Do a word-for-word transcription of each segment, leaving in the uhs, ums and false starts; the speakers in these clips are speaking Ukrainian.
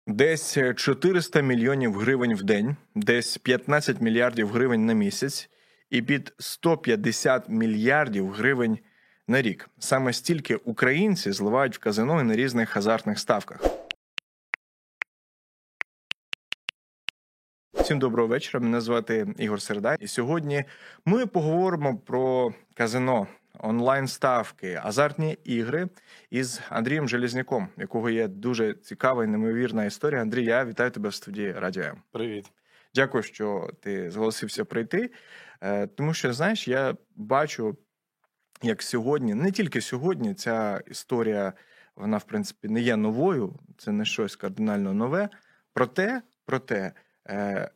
Десь чотириста мільйонів гривень в день, десь п'ятнадцять мільярдів гривень на місяць і під сто п'ятдесят мільярдів гривень на рік. Саме стільки українці зливають в казино і на різних азартних ставках. Всім доброго вечора, мене звати Ігор Середа. І сьогодні ми поговоримо про казино, онлайн-ставки, азартні ігри із Андрієм Железняком, у якого є дуже цікава і неймовірна історія. Андрій, я вітаю тебе в студії Радіо М. Привіт. Дякую, що ти зголосився прийти, тому що, знаєш, я бачу, як сьогодні, не тільки сьогодні, ця історія, вона, в принципі, не є новою, це не щось кардинально нове, проте, проте, е,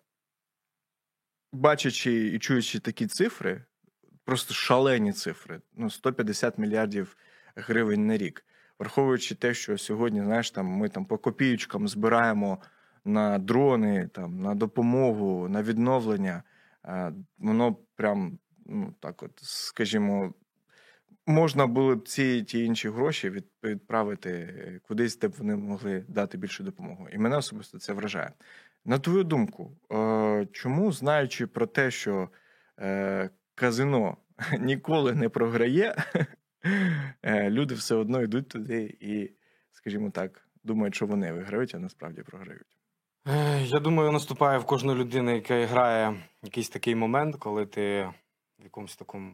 бачачи і чуючи такі цифри, просто шалені цифри, ну, сто п'ятдесят мільярдів гривень на рік, враховуючи те, що сьогодні, знаєш, там, ми там по копіючкам збираємо на дрони, там, на допомогу, на відновлення, е, воно прям, ну, так от, скажімо, можна було б ці ті інші гроші від, відправити кудись, де б вони могли дати більшу допомогу. І мене особисто це вражає. На твою думку, е, чому, знаючи про те, що е, казино ніколи не програє, е, люди все одно йдуть туди і, скажімо так, думають, що вони виграють, а насправді програють? Я думаю, наступає в кожну людину, яка грає, якийсь такий момент, коли ти в якомусь такому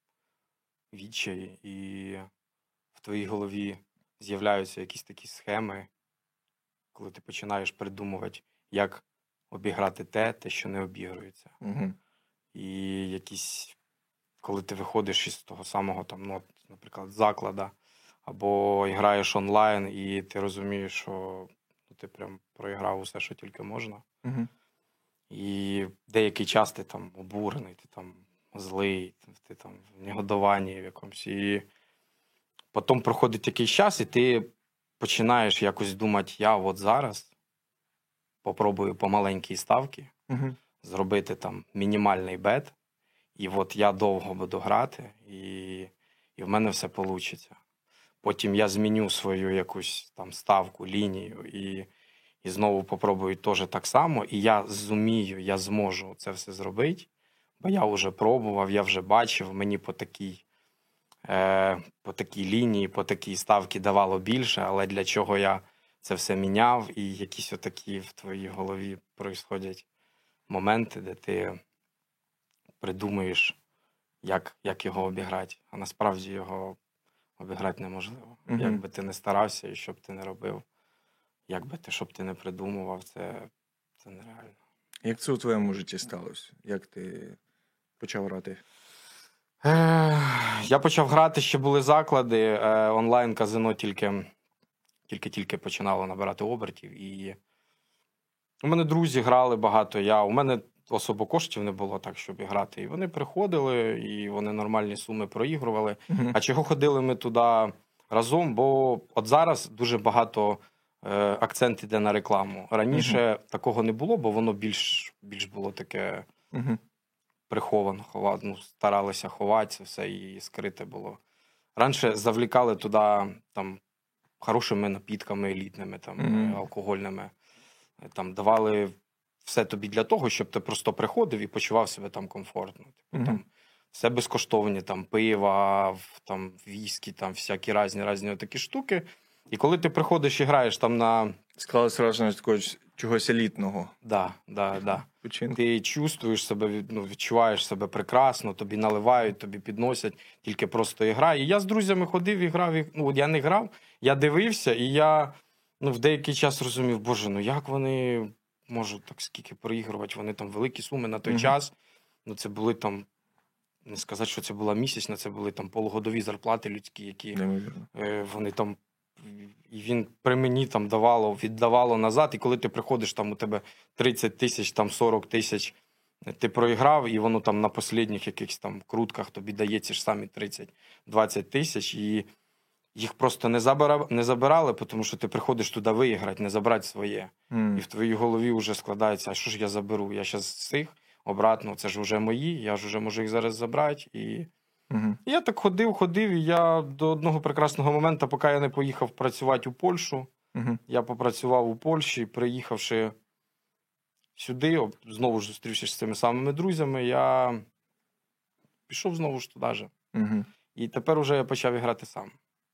відчаї і в твоїй голові з'являються якісь такі схеми, коли ти починаєш придумувати, як обіграти те, те, що не обігрується. Угу. І якісь, коли ти виходиш із того самого, там, ну, наприклад, заклада, або граєш онлайн, і ти розумієш, що ну, ти прям проіграв усе, що тільки можна. Угу. І деякий час ти там обурений, ти там злий, ти там в негодуванні в якомусь. І потім проходить якийсь час, і ти починаєш якось думати, я от зараз попробую по маленькій ставці Угу. зробити там мінімальний бет, і от я довго буду грати, і, і в мене все вийде. Потім я зміню свою якусь там ставку, лінію, і, і знову попробую теж так само, і я зумію, я зможу це все зробити, бо я вже пробував, я вже бачив, мені по такій, е, по такій лінії, по такій ставці давало більше, але для чого я це все міняв, і якісь отакі в твоїй голові происходять моменти, де ти придумуєш, як, як його обіграти, а насправді його обіграти неможливо. Угу. Як би ти не старався і що б ти не робив, як би ти, що б ти не придумував, це, це нереально. Як це у твоєму житті сталося? Як ти почав грати? Е, я почав грати, ще були заклади, е, онлайн-казино тільки, тільки-тільки починало набирати обертів. І у мене друзі грали багато, я, у мене особо коштів не було так, щоб грати. І вони приходили, і вони нормальні суми проігрували. Угу. А чого ходили ми туди разом? Бо от зараз дуже багато е, акцент іде на рекламу. Раніше угу. такого не було, бо воно більш, більш було таке угу. приховано, ховати, ну, старалися ховати це все і скрите було. Раніше завлікали туди там хорошими напітками елітними, там, угу. алкогольними. Там давали все тобі для того, щоб ти просто приходив і почував себе там комфортно. Типу, mm-hmm. там, все безкоштовні, там, пива, там, віскі, там, всякі різні, різні такі штуки. І коли ти приходиш і граєш там на... Склалося враження такогось чогось елітного. Да, да, да. Починку. Ти чувствуєш себе, ну, відчуваєш себе прекрасно, тобі наливають, тобі підносять, тільки просто і грай. І я з друзями ходив і грав, і, ну, я не грав, я дивився, і я, ну, в деякий час розумів, боже, ну, як вони можуть так скільки проігрувати, вони там великі суми на той mm-hmm. час, ну, це були там, не сказати, що це була місячна, це були там полугодові зарплати людські, які е, вони там, і він при мені там давало, віддавало назад, і коли ти приходиш, там у тебе тридцять тисяч, там сорок тисяч, ти проіграв, і воно там на останніх якихось там крутках тобі дає ці ж самі тридцять-двадцять тисяч, і їх просто не забирали, не забирали, тому що ти приходиш туди виграти, не забрати своє. Mm. І в твоїй голові вже складається, а що ж я заберу? Я зараз з цих обратно, це ж вже мої, я ж вже можу їх зараз забрати. І mm-hmm. я так ходив, ходив, і я до одного прекрасного моменту, поки я не поїхав працювати у Польщу, Угу. Я попрацював у Польщі, приїхавши сюди, знову ж зустрівшись з цими самими друзями, я пішов знову ж туди же. Угу. І тепер уже я почав грати сам.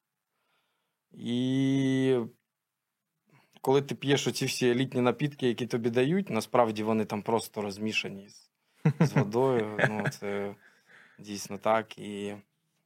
І коли ти п'єш оці всі елітні напітки, які тобі дають, насправді вони там просто розмішані з, з водою. Ну, це дійсно так. І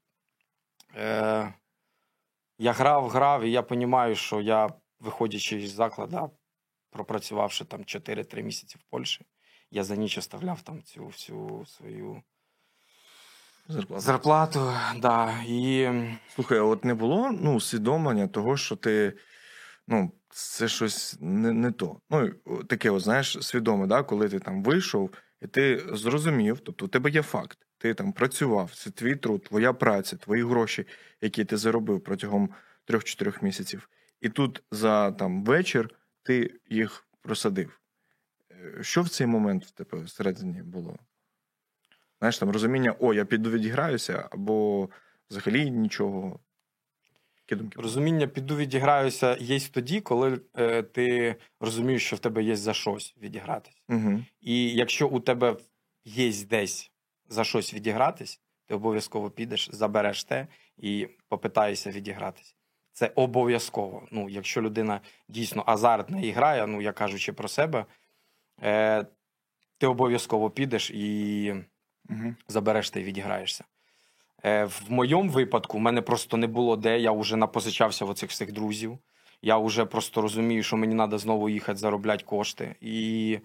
е, я грав, грав, і я розумію, що я, виходячи з закладу, пропрацювавши там чотири-три місяці в Польщі, я за ніч оставляв там цю всю свою Зарплату. зарплату. Да. І Слухай, а от не було ну, усвідомлення того, що ти, ну, це щось не, не то. Ну, таке, от, знаєш, свідоме, да, коли ти там вийшов, і ти зрозумів, тобто у тебе є факт, ти там працював, це твій труд, твоя праця, твої гроші, які ти заробив протягом трьох-чотирьох місяців. І тут за там вечір ти їх просадив. Що в цей момент в тебе всередині було? Знаєш, там розуміння, о, я піду відіграюся, або взагалі нічого. Які думки? розуміння піду відіграюся є тоді, коли е, ти розумієш, що в тебе є за щось відігратись. Угу. І якщо у тебе є десь за щось відігратись, ти обов'язково підеш, забереш те і попитаєшся відігратись. Це обов'язково. Ну, якщо людина дійсно азартна і грає, ну, я кажучи про себе, е, ти обов'язково підеш і Угу. забереш та й відіграєшся. Е, в моєму випадку в мене просто не було де, я вже напозичався в оцих всіх друзів. Я вже просто розумію, що мені треба знову їхати заробляти кошти. І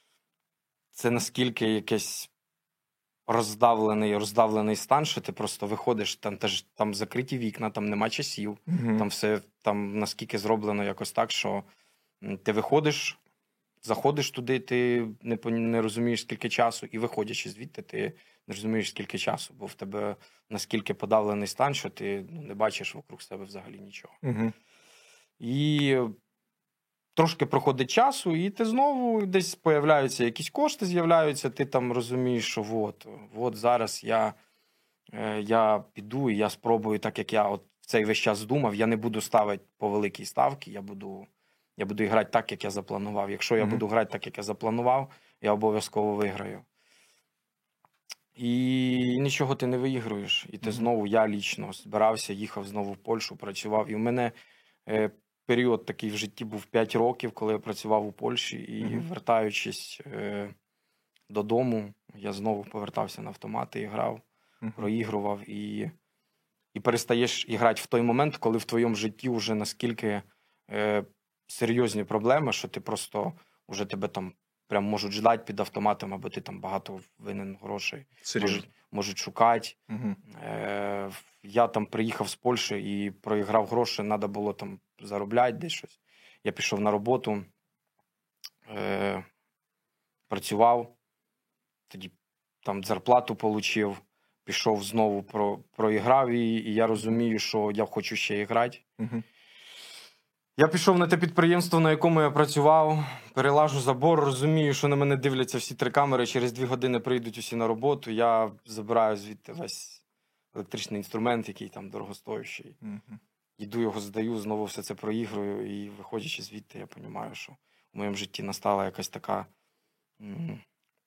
це наскільки якийсь роздавлений, роздавлений стан, що ти просто виходиш, там теж там закриті вікна, там нема часів, Угу. там все там наскільки зроблено якось так, що м, ти виходиш, заходиш туди, ти не, пон- не розумієш, скільки часу, і виходячи звідти, ти не розумієш, скільки часу, бо в тебе наскільки подавлений стан, що ти ну, не бачиш вокруг себе взагалі нічого. Угу. І трошки проходить часу, і ти знову десь появляються якісь кошти, з'являються, ти там розумієш, що от, от зараз я, е, я піду і я спробую, так як я от в цей весь час думав, я не буду ставити по великій ставки, я буду, я буду грати так, як я запланував. Якщо я Мгм. буду грати так, як я запланував, я обов'язково виграю. І нічого ти не виігруєш. І ти Мгм. знову, я лічно збирався, їхав знову в Польщу, працював. І в мене е, період такий в житті був п'ять років, коли я працював у Польщі. І Мгм. вертаючись е, додому, я знову повертався на автомати і грав, Мгм. проігрував. І, і перестаєш грати в той момент, коли в твоєму житті вже наскільки е, серйозні проблеми, що ти просто, вже тебе там прям можуть ждати під автоматом, або ти там багато винен грошей. Серйозно. Можуть, можуть шукати. Угу. Е, я там приїхав з Польщі і проіграв гроші, треба було там заробляти десь щось. Я пішов на роботу, е, працював, тоді там зарплату отримав, пішов знову, про, проіграв її, і я розумію, що я хочу ще і грати. Угу. Я пішов на те підприємство, на якому я працював, перелажу забор, розумію, що на мене дивляться всі три камери, через дві години прийдуть усі на роботу, я забираю звідти весь електричний інструмент, який там дорогостоящий. Угу. Йду його здаю, знову все це проігрую, і виходячи звідти, я розумію, що в моєму житті настала якась така, м,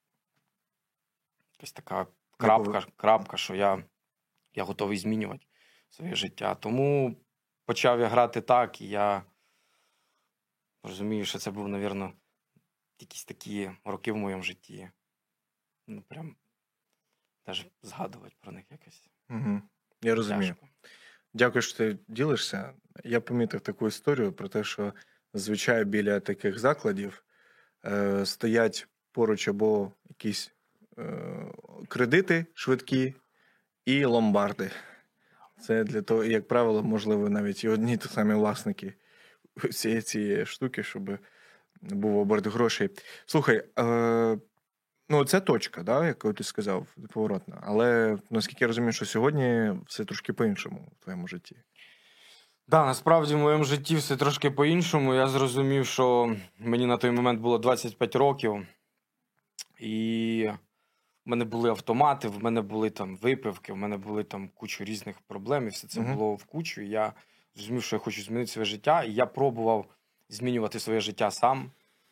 якась така крапка, крапка, що я, я готовий змінювати своє життя. Тому почав я грати так, і я розумію, що це був, мабуть, якісь такі роки в моєму житті. Ну, прям навіть згадувати про них якось Угу. Я розумію. тяжко. Дякую, що ти ділишся. Я помітив таку історію про те, що зазвичай біля таких закладів е, стоять поруч або якісь е, кредити швидкі і ломбарди. Це для того, як правило, можливо, навіть і одні й ті самі власники всієї цієї штуки, щоб був оберт грошей. Слухай, е, ну це точка, да, яку ти сказав, поворотна. Але наскільки я розумію, що сьогодні все трошки по-іншому в твоєму житті. Да, насправді в моєму житті все трошки по-іншому. Я зрозумів, що мені на той момент було двадцять п'ять років, і в мене були автомати, в мене були там випивки, в мене були там кучу різних проблем, і все це Мгм. було в кучу. І я зрозумів, що я хочу змінити своє життя, і я пробував змінювати своє життя сам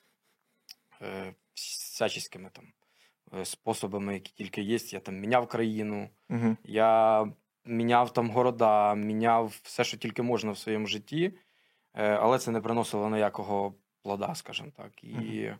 е, всяческими там е, способами, які тільки є. Я там міняв країну, Угу. я міняв там города, міняв все, що тільки можна в своєму житті, е, але це не приносило ніякого плода, скажімо так. І Мгм.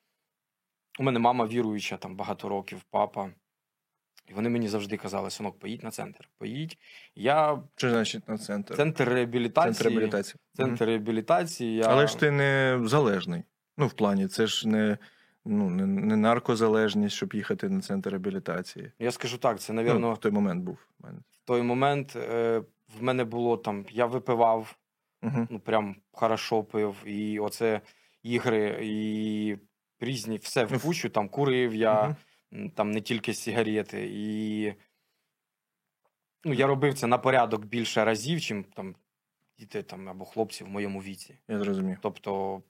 у мене мама віруюча, там багато років, папа. І вони мені завжди казали: синок, поїдь на центр, поїдь. Я Що значить на центр? центр реабілітації. Центр реабілітації. Центр реабілітації. Я... Але ж ти не залежний. Ну, в плані, це ж не, ну, не, не наркозалежність, щоб їхати на центр реабілітації. Я скажу так, це, Ну, навірно, в той момент був. в мене. в той момент е, в мене було там, я випивав, Угу. ну прям хорошо пив, і оце ігри, і різні, все в кучу, там курив я, Мгм. м, там не тільки сигарети, і ну, я робив це на порядок більше разів, чим там діти там або хлопці в моєму віці. Я зрозумів. Тобто,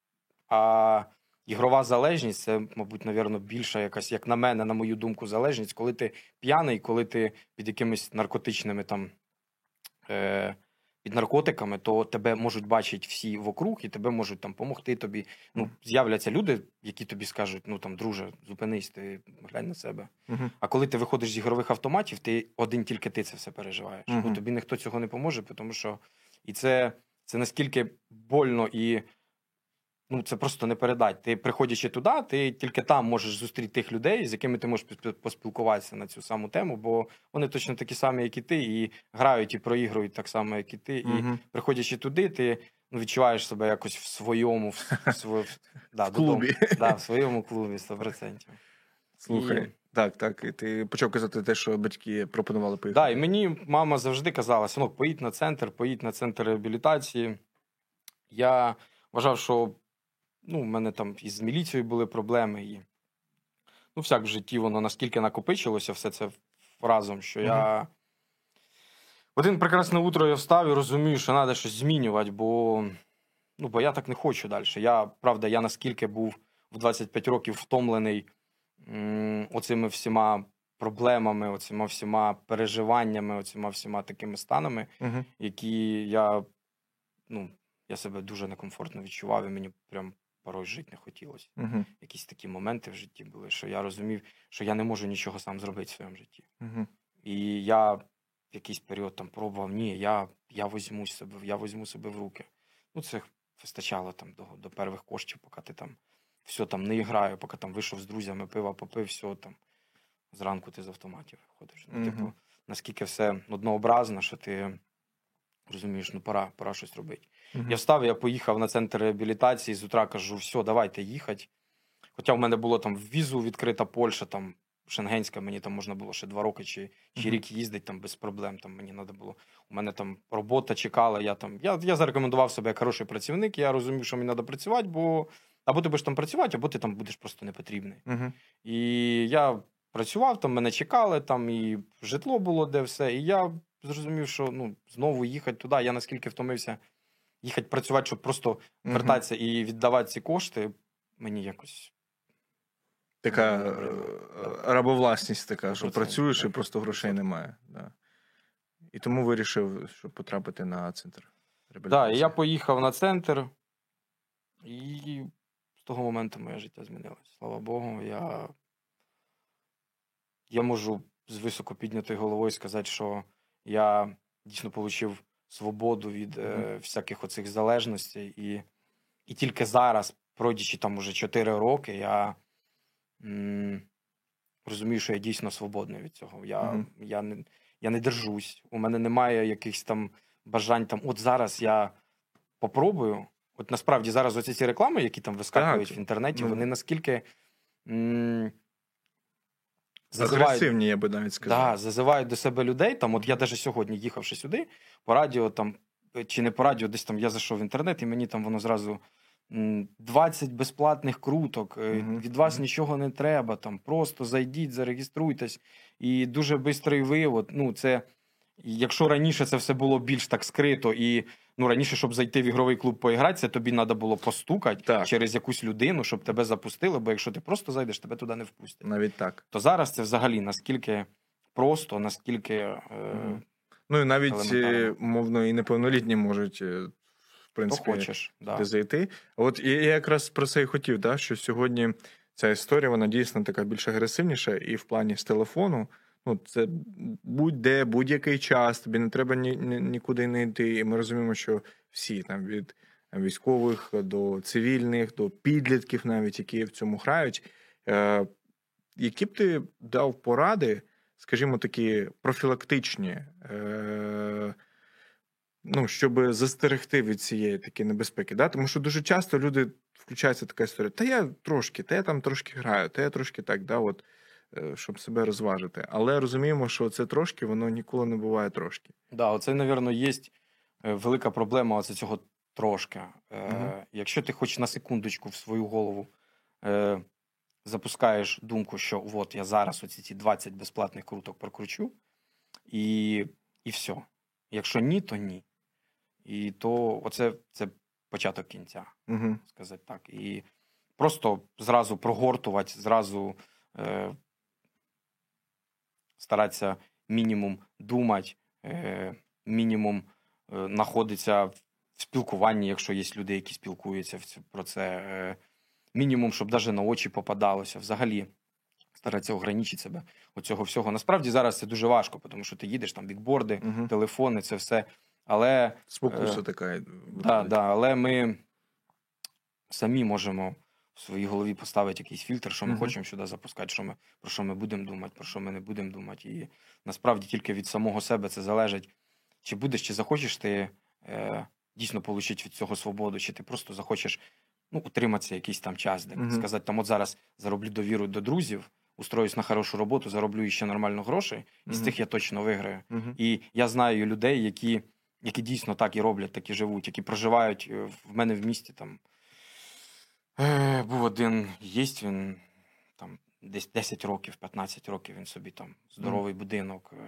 а ігрова залежність це, мабуть, навірно, більша якась, як на мене, на мою думку, залежність, коли ти п'яний, коли ти під якимись наркотичними там е, під наркотиками, то тебе можуть бачити всі вокруг, і тебе можуть там допомогти тобі. Ну, з'являться люди, які тобі скажуть: ну там, друже, зупинись, ти глянь на себе. Угу. А коли ти виходиш з ігрових автоматів, ти один тільки ти це все переживаєш. Мгм. Бо тобі ніхто цього не поможе, тому що і це, це наскільки больно і ну, це просто не передать. Ти, приходячи туди, ти тільки там можеш зустріти тих людей, з якими ти можеш поспіл- поспілкуватися на цю саму тему, бо вони точно такі самі, як і ти, і грають, і проігрують так само, як і ти. І Угу. приходячи туди, ти ну, відчуваєш себе якось в своєму, в, в, в, в, да, В додому. клубі. Да, в своєму клубі, сто відсотків. Слухай, І- так, так. І ти почав казати те, що батьки пропонували Да, поїхати. і мені мама завжди казала: синок, поїдь на центр, поїдь на центр реабілітації. Я вважав, що ну, в мене там із міліцією були проблеми. І, ну, всяк в житті воно наскільки накопичилося все це разом, що я в один прекрасне утро я встав і розумію, що треба щось змінювати, бо, ну, бо я так не хочу далі. Я, правда, я наскільки був в двадцять п'ять років втомлений м, оцими всіма проблемами, оціма всіма переживаннями, оціма всіма такими станами, Угу. які я, ну, я себе дуже некомфортно відчував, і мені прям порой жити не хотілося. Угу. Якісь такі моменти в житті були, що я розумів, що я не можу нічого сам зробити в своєму житті. Угу. І я в якийсь період там пробував: ні, я, я візьму себе, я візьму себе в руки. Ну, це вистачало там до, до перших коштів, поки ти там все там не граю, поки там вийшов з друзями, пива попив, все там. Зранку ти з автоматів виходиш. Ну, Мгм. типу, наскільки все однообразно, що ти розумієш, ну пора, пора щось робити. Угу. Я встав, я поїхав на центр реабілітації, з утра кажу: все, давайте їхати. Хоча в мене було там візу відкрита Польща, там шенгенська, мені там можна було ще два роки чи, чи Мгм. рік їздити там без проблем. Там мені треба було. У мене там робота чекала. Я там я, я зарекомендував себе як хороший працівник. Я розумів, що мені треба працювати, бо або ти будеш там працювати, або ти там будеш просто непотрібний. Угу. І я працював, там мене чекали, там і житло було, де все. І я зрозумів, що ну знову їхати туди. Я наскільки втомився їхати працювати, щоб просто вертатися і віддавати ці кошти, мені якось. Така Ну, е, добре. рабовласність така, що Сто процентів, працюєш і так. просто грошей немає. Да. І тому вирішив, щоб потрапити на центр Так, реабілітації. і я поїхав на центр, і з того моменту моє життя змінилось. Слава Богу, я, я можу з високо піднятою головою сказати, що я дійсно отримав свободу від е, Мгм. всяких оцих залежностей. І, і тільки зараз, пройдячи там уже чотири роки, я м, розумію, що я дійсно свободний від цього. Я, Мгм. я, не, я не держусь. У мене немає якихось там бажань. Там, от зараз я попробую. От насправді зараз оці ці реклами, які там вискакують Так. в інтернеті, Ну. вони наскільки м, зазивають, Агресивні, я би навіть сказав. да, зазивають до себе людей. Там, от я навіть сьогодні, їхавши сюди, по радіо, там, чи не по радіо, десь там я зайшов в інтернет, і мені там воно зразу м, двадцять безплатних круток, е, Мгм. від вас Мгм. нічого не треба, там, просто зайдіть, зареєструйтесь, і дуже бистрий вивод. Ну, це, якщо раніше це все було більш так скрито, і ну, раніше, щоб зайти в ігровий клуб поіграти, це тобі треба було постукати Так. через якусь людину, щоб тебе запустили, бо якщо ти просто зайдеш, тебе туди не впустять. Навіть так. То зараз це взагалі наскільки просто, наскільки е, Мгм. Ну і навіть, Елементарно. мовно, і неповнолітні можуть, в принципі, хочеш, да. туди зайти. От і я якраз про це і хотів, да, що сьогодні ця історія, вона дійсно така більш агресивніша, і в плані з телефону, ну, це будь-де, будь-який час, тобі не треба ні, ні, нікуди не йти. І ми розуміємо, що всі, там, від військових до цивільних, до підлітків навіть, які в цьому грають. Е, які б ти дав поради, скажімо, такі профілактичні, е, ну, щоб застерегти від цієї такі небезпеки, да? Тому що дуже часто люди включаються така історія, та я трошки, та я там трошки граю, та я трошки так, да, от, щоб себе розважити. Але розуміємо, що це трошки, воно ніколи не буває трошки. Да, оце, напевно, є велика проблема оце цього трошки. Е, Угу. Якщо ти хоч на секундочку в свою голову е, запускаєш думку, що от я зараз оці ці двадцять безплатних круток прокручу, і, і все. Якщо ні, то ні. І то оце це початок кінця, Угу. сказати так. І просто зразу прогортувати, зразу е, старатися мінімум думати, е, мінімум е, знаходитися в спілкуванні, якщо є люди, які спілкуються в- про це. Е, мінімум, щоб навіть на очі попадалося. Взагалі старатися ограничити себе від цього всього. Насправді зараз це дуже важко, тому що ти їдеш, там бікборди, Угу. телефони, це все. Але Спокуса Е, така. Да, да, але ми самі можемо в своїй голові поставити якийсь фільтр, що ми Мгм. хочемо сюди запускати, що ми, про що ми будемо думати, про що ми не будемо думати. І насправді тільки від самого себе це залежить, чи будеш, чи захочеш ти е, дійсно отримати від цього свободу, чи ти просто захочеш ну, утриматися якийсь там час, де Мгм. сказати, там от зараз зароблю довіру до друзів, устроюсь на хорошу роботу, зароблю ще нормально грошей, і з Мгм. тих я точно виграю. Мгм. І я знаю людей, які, які дійсно так і роблять, так і живуть, які проживають е, в мене в місті. Там е, був один єсть, він там десь десять років, п'ятнадцять років він собі там здоровий будинок, е,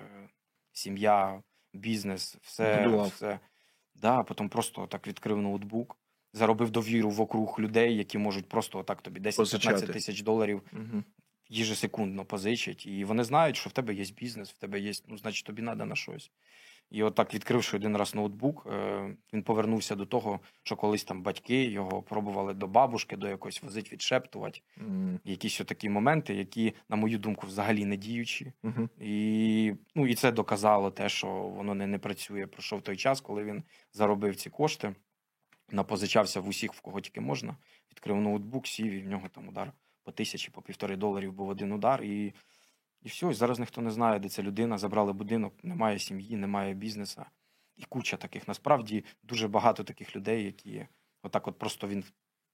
сім'я, бізнес, все. Будував. все. Да, потім просто так відкрив ноутбук, заробив довіру вокруг людей, які можуть просто отак тобі десять-п'ятнадцять Позичати. тисяч доларів Мгм. єжесекундно позичить, і вони знають, що в тебе є бізнес, в тебе є, ну, значить, тобі треба на щось. І отак, відкривши один раз ноутбук, е, він повернувся до того, що колись там батьки його пробували до бабушки, до якось возить, відшептувати. М. Якісь такі моменти, які, на мою думку, взагалі не діючі. Мгм. І, ну, і це доказало те, що воно не, не працює. Пройшов той час, коли він заробив ці кошти, напозичався в усіх, в кого тільки можна, відкрив ноутбук, сів, і в нього там удар по тисячі, по півтори доларів був один удар, і, і все. І зараз ніхто не знає, де ця людина, забрали будинок, немає сім'ї, немає бізнесу. І куча таких. Насправді, дуже багато таких людей, які отак от просто він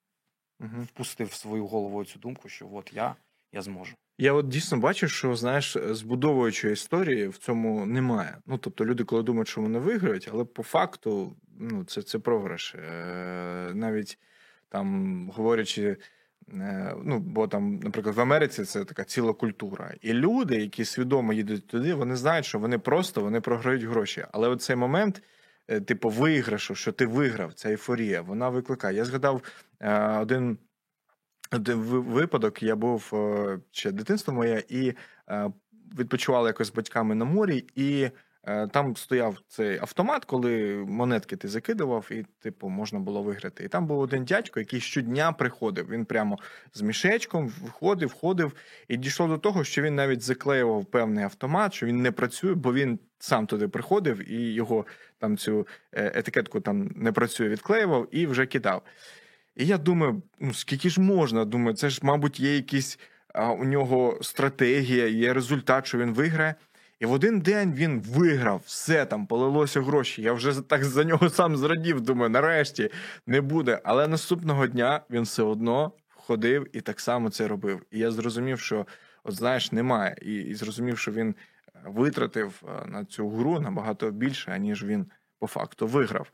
Мгм. впустив в свою голову цю думку, що от я, я зможу. Я от дійсно бачу, що, знаєш, збудовуючої історії в цьому немає. Ну, тобто люди, коли думають, що вони виграють, але по факту, ну, це, це програш. Е, навіть там, говорячи, е, ну, бо там, наприклад, в Америці це така ціла культура. І люди, які свідомо їдуть туди, вони знають, що вони просто, вони програють гроші. Але от цей момент, е, типу, виграшу, що ти виграв, ця ейфорія, вона викликає. Я згадав е, один Один ви- випадок, я був е, ще дитинство моє, і е, відпочивали якось з батьками на морі, і е, там стояв цей автомат, коли монетки ти закидував, і, типу, можна було виграти. І там був один дядько, який щодня приходив. Він прямо з мішечком виходив, входив, і дійшло до того, що він навіть заклеював певний автомат, що він не працює, бо він сам туди приходив, і його там цю е, етикетку там не працює, відклеював і вже кидав. І я думаю, ну скільки ж можна? Думаю, це ж, мабуть, є якісь а, у нього стратегія, є результат, що він виграє. І в один день він виграв, все там, полилося гроші. Я вже так за нього сам зрадів, думаю, нарешті не буде. Але наступного дня він все одно ходив і так само це робив. І я зрозумів, що, от знаєш, немає. І, і зрозумів, що він витратив на цю гру набагато більше, аніж він по факту виграв.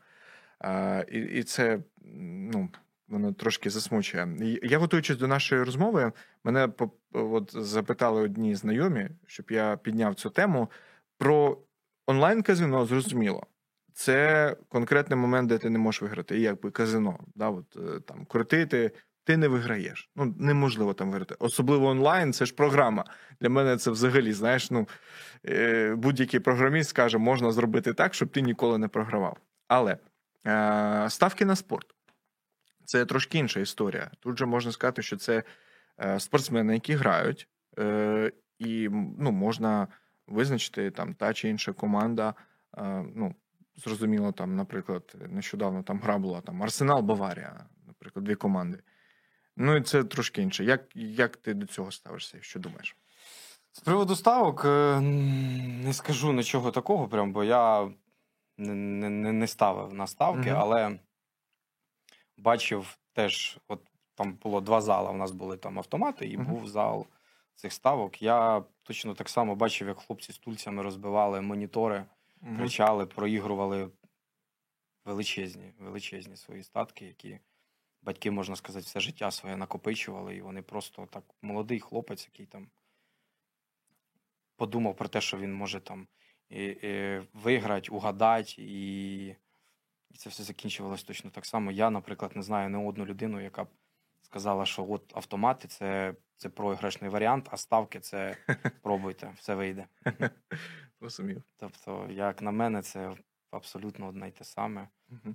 А, і, і це, ну, воно трошки засмучує. І я, готуючись до нашої розмови, мене по- от запитали одні знайомі, щоб я підняв цю тему. Про онлайн-казино, зрозуміло. Це конкретний момент, де ти не можеш виграти. І якби казино. Да, от, е, там, крутити ти не виграєш. Ну, неможливо там виграти. Особливо онлайн, це ж програма. Для мене це взагалі, знаєш, ну, е, будь-який програміст скаже, можна зробити так, щоб ти ніколи не програвав. Але е, ставки на спорт. Це трошки інша історія. Тут же можна сказати, що це е, спортсмени, які грають, е, і ну, можна визначити там та чи інша команда, е, ну, зрозуміло, там, наприклад, нещодавно там гра була там Арсенал, Баварія, наприклад, дві команди. Ну, і це трошки інше. Як, як ти до цього ставишся? Що думаєш? З приводу ставок е, не скажу нічого такого, прям, бо я не, не, не ставив на ставки, Мгм. але бачив теж, от там було два зали, у нас були там автомати, і Мгм. був зал цих ставок. Я точно так само бачив, як хлопці з тульцями розбивали монітори, Мгм. кричали, проігрували величезні, величезні свої статки, які батьки, можна сказати, все життя своє накопичували, і вони просто так, молодий хлопець, який там подумав про те, що він може там і, і виграти, угадати, і, і це все закінчувалось точно так само. Я, наприклад, не знаю не одну людину, яка б сказала, що от автомати це, це програшний варіант, а ставки це пробуйте, все вийде. Розумів. Тобто, як на мене, це абсолютно одне й те саме. Мгм.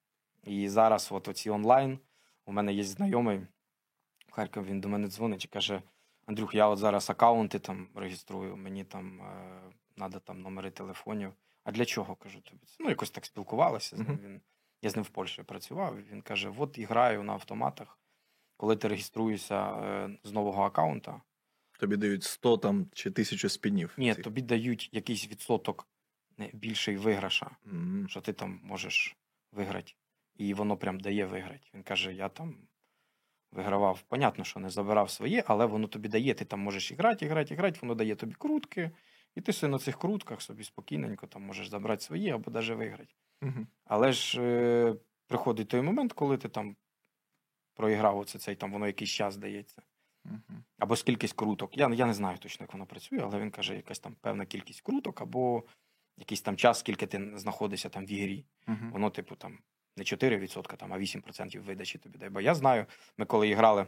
І зараз, от оці онлайн, у мене є знайомий в Харкові, він до мене дзвонить і каже: Андрюх, я от зараз акаунти там реєструю, мені там е, треба там номери телефонів. А для чого, кажу тобі? це? Ну, якось так спілкувалися з ним. Мгм. Він, я з ним в Польщі працював, і він каже: от і граю на автоматах, коли ти реєструєшся е, з нового акаунта, Тобі дають сто там чи тисячу спінів. ні, цих. тобі дають якийсь відсоток не, більший виграша, Мгм. що ти там можеш виграти. І воно прям дає виграти. Він каже, я там вигравав. Понятно, що не забирав своє, але воно тобі дає. Ти там можеш і грати, і грати, і грати, воно дає тобі крутки, і ти собі на цих крутках собі спокійненько там можеш забрати своє або навіть виграти. Мгм. Але ж е, приходить той момент, коли ти там проіграв оце цей, там воно якийсь час дається. Мгм. Або з кількість круток. Я, я не знаю точно, як воно працює, але він каже, якась там певна кількість круток, або якийсь там час, скільки ти знаходишся там в ігрі. Мгм. Воно, типу, там не чотири відсотки, там, а вісім відсотків видачі тобі дає. Бо я знаю, ми коли грали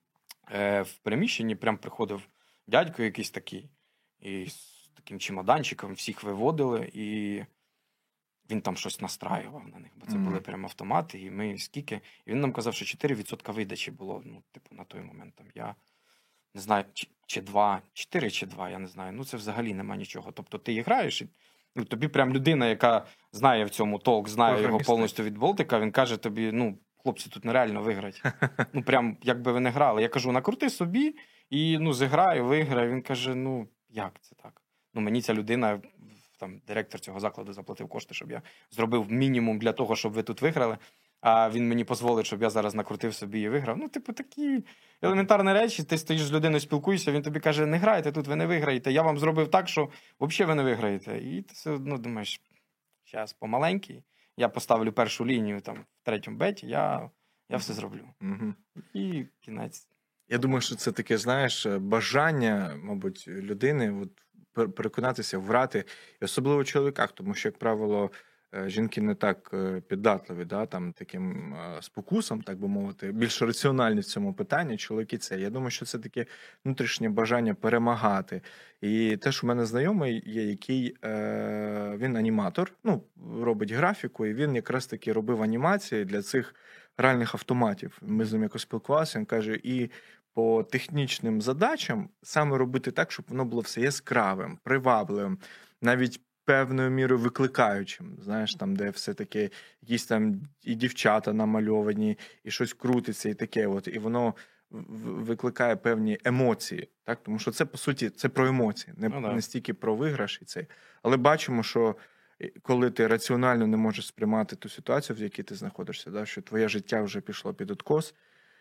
е, в приміщенні, прям приходив дядько якийсь такий, і з таким чемоданчиком всіх виводили, і він там щось настраював на них, бо це Мгм. були прям автомати, і ми скільки. І він нам казав, що чотири відсотки видачі було, ну, типу, на той момент. Там, я не знаю, чи, чи два, чотири чи два, я не знаю. Ну, це взагалі нема нічого. Тобто ти граєш, і ну, тобі прям людина, яка знає в цьому толк, знає його Програміст. повністю від болтика, він каже тобі, ну, хлопці, тут нереально виграти. Ну, прям, якби ви не грали. Я кажу, накрути собі і, ну, зіграй, виграй. Він каже, ну, як це так? Ну, мені ця людина, там, директор цього закладу заплатив кошти, щоб я зробив мінімум для того, щоб ви тут виграли. А він мені дозволить, щоб я зараз накрутив собі і виграв. Ну, типу, такі елементарні речі. Ти стоїш з людиною, спілкуєшся, він тобі каже, не грайте тут, ви не виграєте. Я вам зробив так, що взагалі ви не виграєте. І ти все одно думаєш, зараз помаленький, я поставлю першу лінію там в третьому беті, я, я все зроблю. Мгм. І кінець. Я думаю, що це таке, знаєш, бажання, мабуть, людини от, пер- переконатися, грати, і особливо в чоловіках, тому що, як правило, е, жінки не так е, піддатливі, да, там, таким е, спокусам, так би мовити, більш раціональні в цьому питанні, чоловіки це. Я думаю, що це таке внутрішнє бажання перемагати. І теж у мене знайомий є, який е, він аніматор, ну, робить графіку, і він якраз таки робив анімації для цих гральних автоматів. Ми з ним якось спілкувалися, він каже, і по технічним задачам саме робити так, щоб воно було все яскравим, привабливим, навіть певною мірою викликаючим. Знаєш, там, де все-таки якісь там і дівчата намальовані, і щось крутиться, і таке. От, і воно в- викликає певні емоції. Так? Тому що це, по суті, це про емоції, не, Ну, да. не стільки про виграш і це. Але бачимо, що е, коли ти раціонально не можеш сприймати ту ситуацію, в якій ти знаходишся, да, що твоє життя вже пішло під откос,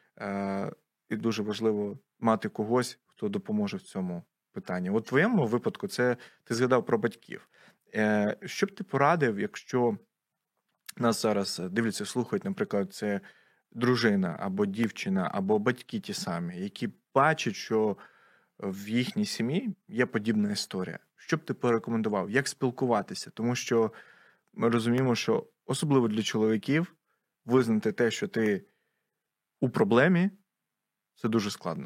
е, і дуже важливо мати когось, хто допоможе в цьому питанні. От в твоєму випадку це ти згадав про батьків. Е, що б ти порадив, якщо нас зараз дивляться, слухають, наприклад, це дружина або дівчина, або батьки ті самі, які бачать, що в їхній сім'ї є подібна історія. Що б ти порекомендував? Як спілкуватися? Тому що ми розуміємо, що особливо для чоловіків визнати те, що ти у проблемі, Це дуже складно.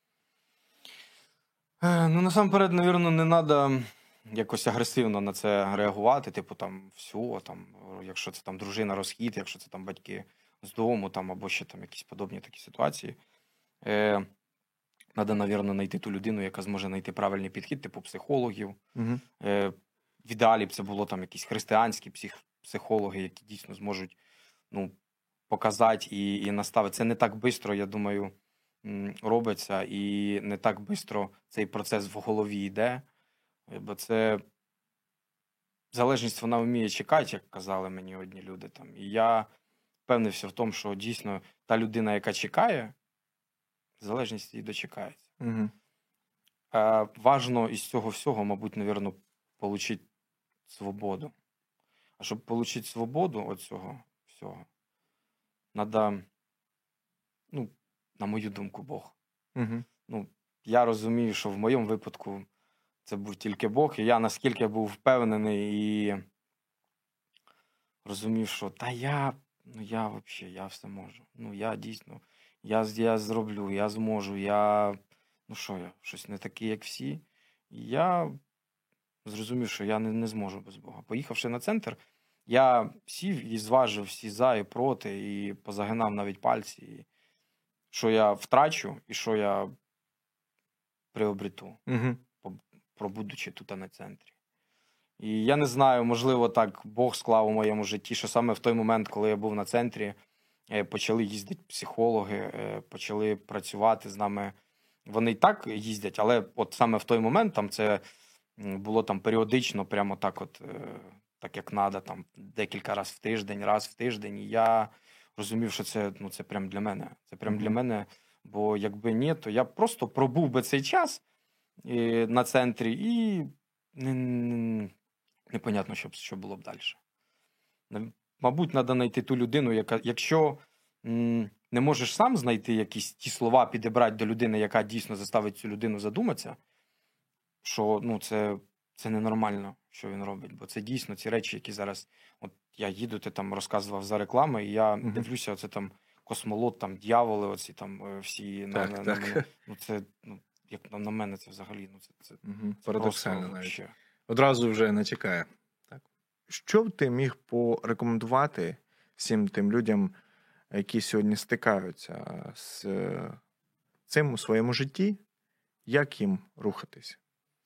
Е, Ну, насамперед, напевно, не треба якось агресивно на це реагувати. Типу, там, все, там, якщо це там дружина розхід, якщо це там батьки з дому, там, або ще там якісь подобні такі ситуації. Е, Треба, напевно, знайти ту людину, яка зможе знайти правильний підхід, типу психологів. Угу. Е, В ідеалі б це було там якісь християнські псих, психологи, які дійсно зможуть ну, показати і, і наставити. Це не так швидко, я думаю, м, робиться, і не так швидко цей процес в голові йде. Е, Бо це залежність, вона вміє чекати, як казали мені одні люди. Там. І я впевнився в тому, що дійсно та людина, яка чекає, залежність її дочекається. Угу. Е, Важно із цього всього, мабуть, напевно, отримати свободу. А щоб отримати свободу від цього всього, треба, ну, на мою думку, Бог. Угу. Ну, я розумію, що в моєму випадку це був тільки Бог, і я наскільки був впевнений і розумів, що та я, ну я взагалі, я все можу. Ну, я дійсно, я, я зроблю, я зможу, я, ну що я, щось не такий, як всі. І я зрозумів, що я не, не зможу без Бога. Поїхавши на центр, я сів і зважив всі за і проти, і позагинав навіть пальці, і що я втрачу, і що я приобрету, Угу. пробудучи тут на центрі. І я не знаю, можливо, так Бог склав у моєму житті, що саме в той момент, коли я був на центрі, е, почали їздити психологи, е, почали працювати з нами. Вони і так їздять, але от саме в той момент там це м, було там періодично, прямо так от, е, так як треба, там декілька разів в тиждень, раз в тиждень. І я розумів, що це, ну, це прям для мене. Це прям для Мгм. мене, бо якби ні, то я просто пробув би цей час е, на центрі і не, не, непонятно, що, б- що було б далі. Нав- Мабуть, треба знайти ту людину, яка, якщо м, не можеш сам знайти якісь ті слова, підібрати до людини, яка дійсно заставить цю людину задуматися, що ну, це, це ненормально, що він робить. Бо це дійсно ці речі, які зараз. От я їду, ти там розказував за реклами, і я Мгм. дивлюся, оце там космолот, там дьяволи, оці там е, всі на, Так, на, на так. мене. Ну, це, ну, як на, на мене, це взагалі, ну, це, це, Угу. це Парадоксально просто навіть. ще. Одразу вже не чекає. Так. Що б ти міг порекомендувати всім тим людям, які сьогодні стикаються з е, цим у своєму житті? Як їм рухатись?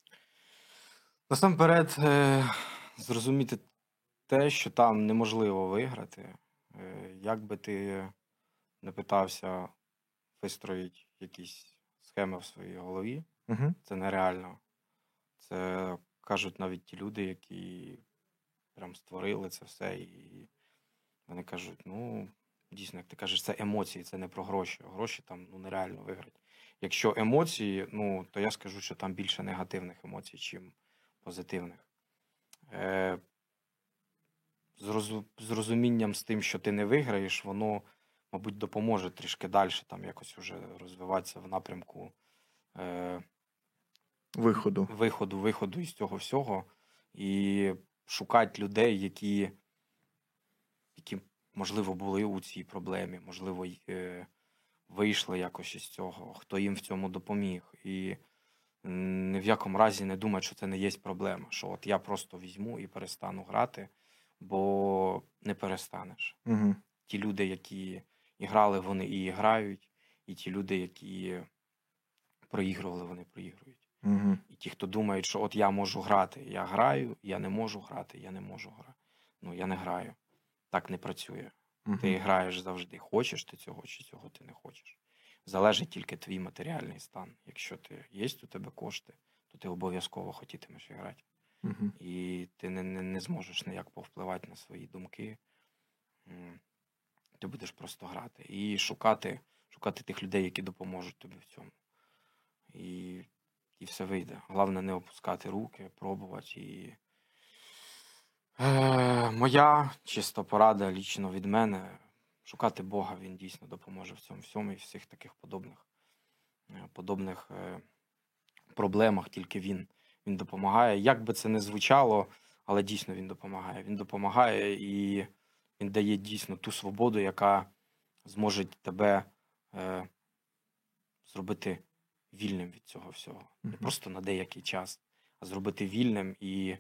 Насамперед, е, зрозуміти те, що там неможливо виграти. Е, Як би ти не питався вистроїти якісь схеми в своїй голові, Угу. це нереально. Це кажуть навіть ті люди, які прям створили це все, і вони кажуть, ну, дійсно, як ти кажеш, це емоції, це не про гроші. Гроші там ну, нереально виграти. Якщо емоції, ну, то я скажу, що там більше негативних емоцій, чим позитивних. Е, з, розу- з розумінням з тим, що ти не виграєш, воно, мабуть, допоможе трішки далі там якось уже розвиватися в напрямку е, Виходу. виходу, виходу із цього всього і шукати людей, які, які можливо, були у цій проблемі, можливо, й, е, вийшли якось із цього, хто їм в цьому допоміг. І м, ні в якому разі не думати, що це не є проблема, що от я просто візьму і перестану грати, бо не перестанеш. Угу. Ті люди, які і грали, вони і грають, і ті люди, які проігрували, вони проігрують. Угу. І ті, хто думають, що от я можу грати, я граю, я не можу грати, я не можу грати. Ну, я не граю. Так не працює. Ти Угу. граєш завжди. Хочеш ти цього, чи цього ти не хочеш. Залежить тільки твій матеріальний стан. Якщо ти є у тебе кошти, то ти обов'язково хотітимеш грати. Угу. І ти не, не, не зможеш ніяк повпливати на свої думки. М, Ти будеш просто грати. І шукати, шукати тих людей, які допоможуть тобі в цьому. І, і все вийде. Головне не опускати руки, пробувати. І... Е, моя чисто порада лічно від мене. Шукати Бога, він дійсно допоможе в цьому всьому і всіх таких подобних, е, подобних е, проблемах, тільки він, він допомагає. Як би це не звучало, але дійсно він допомагає. Він допомагає і він дає дійсно ту свободу, яка зможе тебе е, зробити вільним від цього всього. Не Мгм. просто на деякий час, а зробити вільним і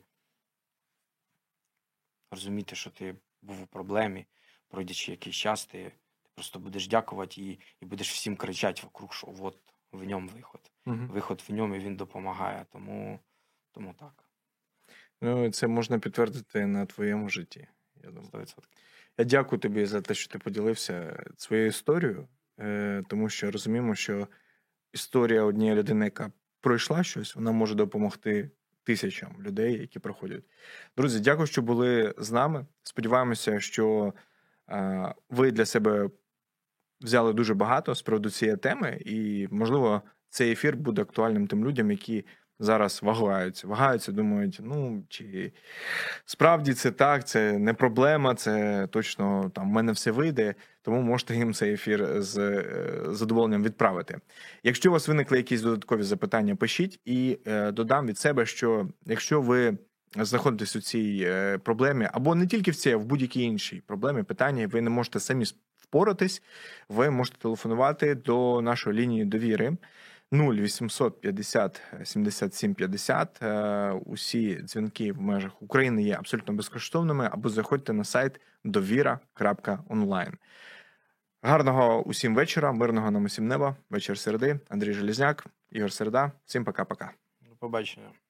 розуміти, що ти був у проблемі, пройдячи якийсь час, ти, ти просто будеш дякувати і, і будеш всім кричати вокруг, що от в ньому виход. Мгм. Виход в ньому, і він допомагає. Тому, тому так, Ну, це можна підтвердити на твоєму житті, я думаю. сто відсотків. Я дякую тобі за те, що ти поділився своєю історією, е, тому що розуміємо, що історія однієї людини, яка пройшла щось, вона може допомогти тисячам людей, які проходять. Друзі, дякую, що були з нами. Сподіваємося, що е, ви для себе взяли дуже багато з приводу цієї теми, і, можливо, цей ефір буде актуальним тим людям, які зараз вагаються. Вагаються, думають, ну, чи справді це так, це не проблема, це точно там в мене все вийде, тому можете їм цей ефір з е, задоволенням відправити. Якщо у вас виникли якісь додаткові запитання, пишіть, і е, додам від себе, що якщо ви знаходитесь у цій е, проблемі, або не тільки в цій, а в будь-якій іншій проблемі, питанні, ви не можете самі впоратись, ви можете телефонувати до нашої лінії довіри нуль вісімсот п'ятдесят сімдесят сім п'ятдесят. Е, Усі дзвінки в межах України є абсолютно безкоштовними, або заходьте на сайт довіра крапка онлайн. Гарного усім вечора, мирного нам усім неба, вечір середи. Андрій Железняк, Ігор Середа. Всім пока-пока. До побачення.